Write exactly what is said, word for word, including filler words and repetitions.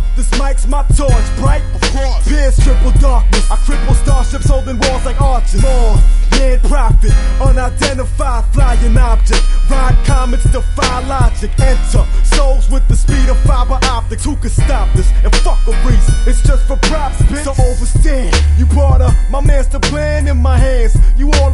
This mic's my torch, bright. Of course. Pierce triple darkness. I cripple starships holding walls like archers. More land profit, unidentified flying object. Ride comets, defy logic. Enter souls with the speed of fiber optics. Who could stop this? And fuck a reason. It's just for props, bitch. So overstand. You part of my master plan in my hands. You all